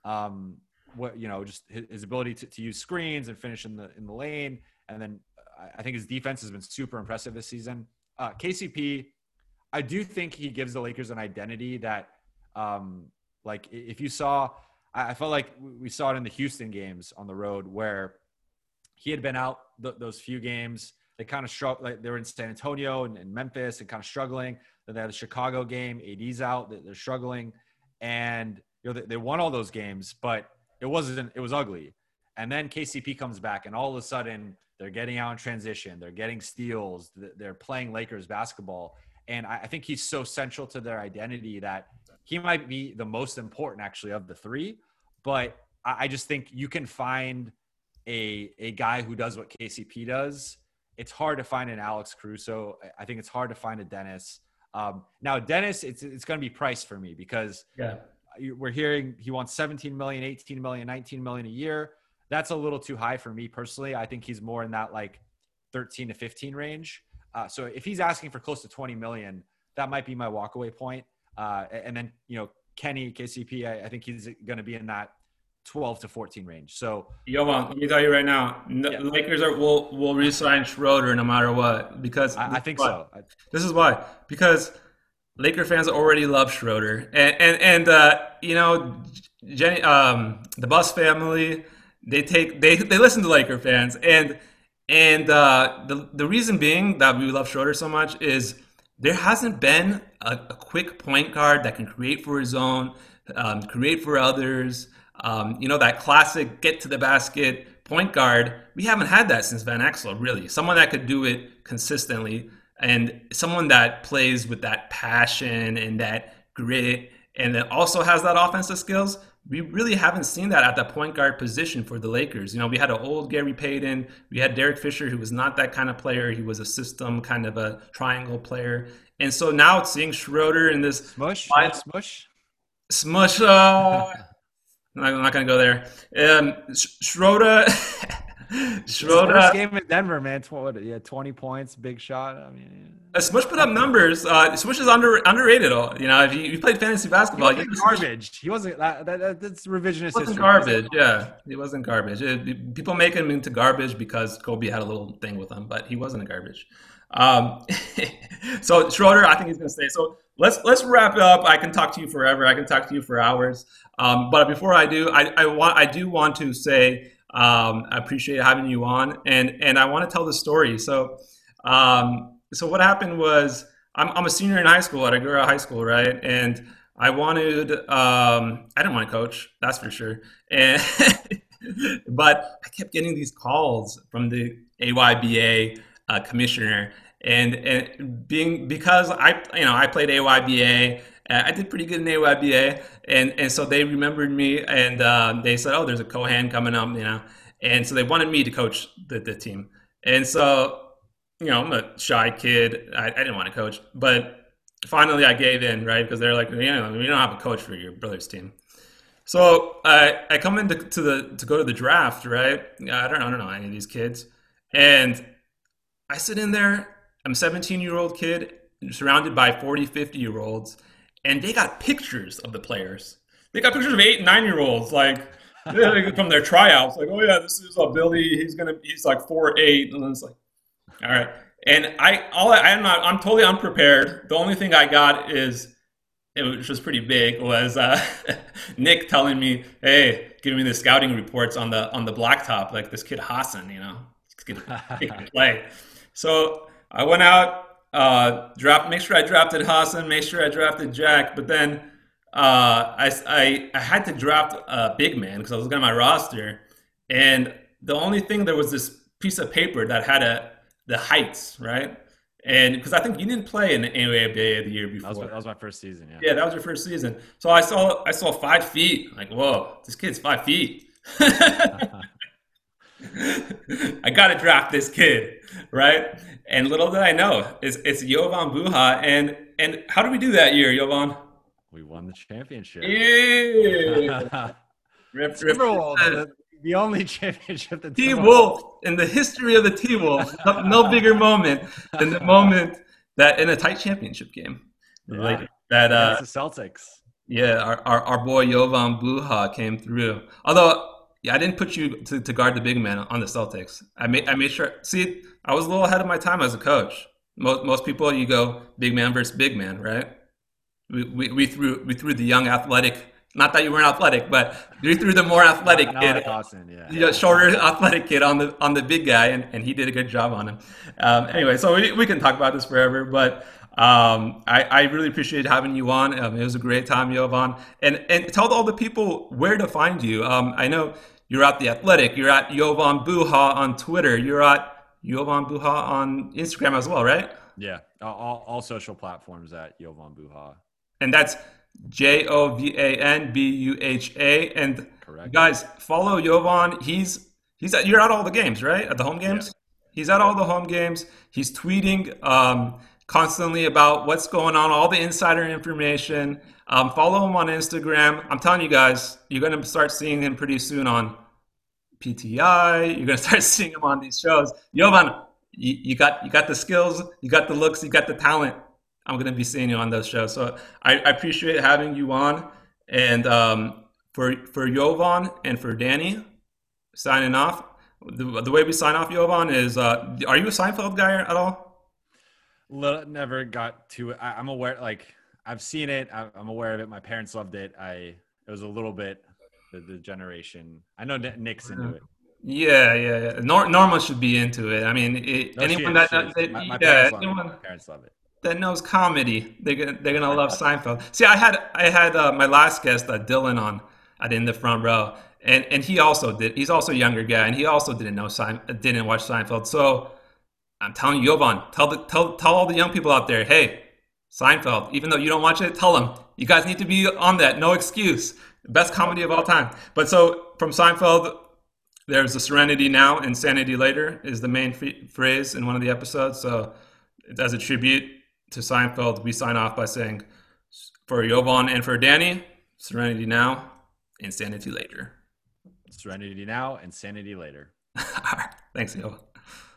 Just his ability to use screens and finish in the lane. And then I think his defense has been super impressive this season. KCP, I do think he gives the Lakers an identity that, like, if you saw, I felt like we saw it in the Houston games on the road, where he had been out those few games. They kind of struggled. Like, they were in San Antonio and Memphis and kind of struggling. Then they had the Chicago game. AD's out. They're struggling. And they won all those games, but it was ugly. And then KCP comes back, and all of a sudden they're getting out in transition. They're getting steals. They're playing Lakers basketball. And I think he's so central to their identity that he might be the most important, actually, of the three. But I just think you can find a guy who does what KCP does. It's hard to find an Alex Caruso. I think it's hard to find a Dennis. Now, Dennis, it's going to be priced for me, because we're hearing he wants 17 million, 18 million, 19 million a year. That's a little too high for me personally. I think he's more in that like 13 to 15 range. So if he's asking for close to 20 million, that might be my walkaway point. And then, Kenny, KCP, I think he's going to be in that 12 to 14 range. So, let me tell you right now, Lakers will re-sign Schroeder no matter what, because I think so. This is why, because Laker fans already love Schroeder, and Jenny, the Buss family, they listen to Laker fans, and And the reason being that we love Schroeder so much is there hasn't been a quick point guard that can create for his own, create for others. That classic get to the basket point guard. We haven't had that since Van Exel, really. Someone that could do it consistently and someone that plays with that passion and that grit and then also has that offensive skills. We really haven't seen that at the point guard position for the Lakers. We had an old Gary Payton. We had Derek Fisher, who was not that kind of player. He was a system kind of a triangle player. And so now seeing Schroeder in this Smush, smush, smush. I'm not going to go there. Schroeder. Schroeder. First game in Denver, man. 20 points, big shot. I mean, Smush put up numbers. Smush is underrated. If you played fantasy basketball, he wasn't garbage. He wasn't. That's revisionist history. He wasn't garbage. Yeah, he wasn't garbage. People make him into garbage because Kobe had a little thing with him, but he wasn't a garbage. So Schroeder, I think he's going to stay. So let's wrap it up. I can talk to you forever. I can talk to you for hours. But before I do, I do want to say I appreciate having you on, and I want to tell the story. So what happened was I'm a senior in high school at Agoura High School, right? And I wanted I didn't want to coach, that's for sure. And but I kept getting these calls from the AYBA commissioner, and because I played AYBA. I did pretty good in AYBA, and so they remembered me, and they said, "Oh, there's a Kohan coming up," and so they wanted me to coach the team. And so, I'm a shy kid. I didn't want to coach, but finally I gave in, right? Because they're like, we don't have a coach for your brother's team. So I come in to go to the draft, right? I don't know any of these kids, and I sit in there. I'm a 17-year-old kid surrounded by 40, 50-year-olds. And they got pictures of the players. They got pictures of 8 and 9-year-olds, like from their tryouts. Like, oh yeah, this is Billy. He's like 4'8", and it's like, all right. And I'm totally unprepared. The only thing I got is, which was pretty big, was Nick telling me, "Hey, giving me the scouting reports on the blacktop, like this kid Hassan, this kid can play." So I went out. Make sure I drafted Hassan, make sure I drafted Jack, but then I had to draft a big man because I was looking at my roster, and the only thing, there was this piece of paper that had the heights, right? And because I think you didn't play in the AABA the year before. That was my first season. Yeah, that was your first season. So I saw 5 feet. Like, whoa, this kid's 5 feet. I gotta draft this kid, right? And little did I know, it's Jovan Buha. And how did we do that year, Jovan? We won the championship. Yeah. The only championship that T-Wolf, in the history of the T-Wolf, no bigger moment than the moment that in a tight championship game. Yeah. Like that the Celtics. Yeah, our boy Jovan Buha came through. Although I didn't put you to guard the big man on the Celtics. I made sure. See, I was a little ahead of my time as a coach. Most people, you go big man versus big man, right? We threw the young athletic. Not that you weren't athletic, but we threw the more athletic kid, shorter athletic kid on the big guy, and he did a good job on him. Anyway, so we can talk about this forever, but I really appreciate having you on. It was a great time, Jovan. And tell all the people where to find you. I know you're at The Athletic. You're at Jovan Buha on Twitter. You're at Jovan Buha on Instagram as well, right? Yeah, all social platforms at Jovan Buha. And that's JOVAN BUHA. And correct. Guys, follow Jovan. You're at all the games, right? At the home games? Yeah. He's at all the home games. He's tweeting constantly about what's going on, all the insider information. Follow him on Instagram. I'm telling you guys, you're going to start seeing him pretty soon on PTI. You're going to start seeing him on these shows. Jovan, you got the skills, you got the looks, you got the talent. I'm going to be seeing you on those shows. So I appreciate having you on. And for Jovan and for Danny, signing off. The way we sign off, Jovan, is are you a Seinfeld guy at all? Never got to it. I'm aware, like I've seen it. I'm aware of it. My parents loved it. It was a little bit the generation. I know Nick's into it. Yeah. Norma should be into it. I mean, No, she anyone is. that, She is. My yeah, parents love it. anyone My parents love it. that knows comedy, they're gonna love Seinfeld. See, I had my last guest, Dylan, on in the front row, and he also did. He's also a younger guy, and he also didn't watch Seinfeld. So I'm telling you, Jovan, tell all the young people out there, hey, Seinfeld. Even though you don't watch it, tell them you guys need to be on that. No excuse. Best comedy of all time. But so from Seinfeld, there's the Serenity Now, Insanity Later is the main phrase in one of the episodes. So as a tribute to Seinfeld, we sign off by saying, for Jovan and for Danny, Serenity Now, Insanity Later. Serenity now, insanity later. All right. Thanks, Jovan.